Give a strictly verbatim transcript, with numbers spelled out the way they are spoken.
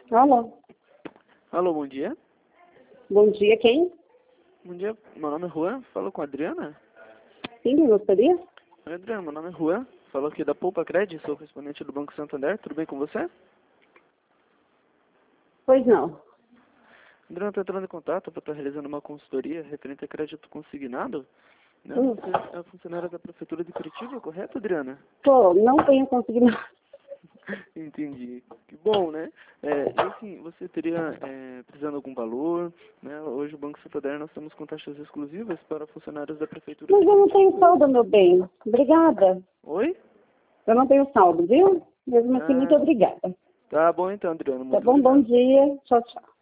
Alô? Alô, bom dia. Bom dia, quem? Bom dia, meu nome é Juan, falo com a Adriana. Sim, quem gostaria? Oi, Adriana, meu nome é Juan, falo aqui da Poupa Cred, sou correspondente do Banco Santander, tudo bem com você? Pois não. Adriana, estou entrando em contato para estar realizando uma consultoria referente a crédito consignado. Né? Hum. Você é a funcionária da Prefeitura de Curitiba, correto, Adriana? Tô, não tenho conseguido. Entendi. Que bom, né? É, e assim, você teria é, precisando de algum valor, né? Hoje o Banco Santander nós temos com taxas exclusivas para funcionários da Prefeitura Mas de eu não tenho Curitiba. saldo, meu bem. Obrigada. Oi? Eu não tenho saldo, viu? Mesmo assim, muito Ah, obrigada. tá bom então, Adriana, Tá muito bom? Bom obrigado. dia. Tchau, tchau.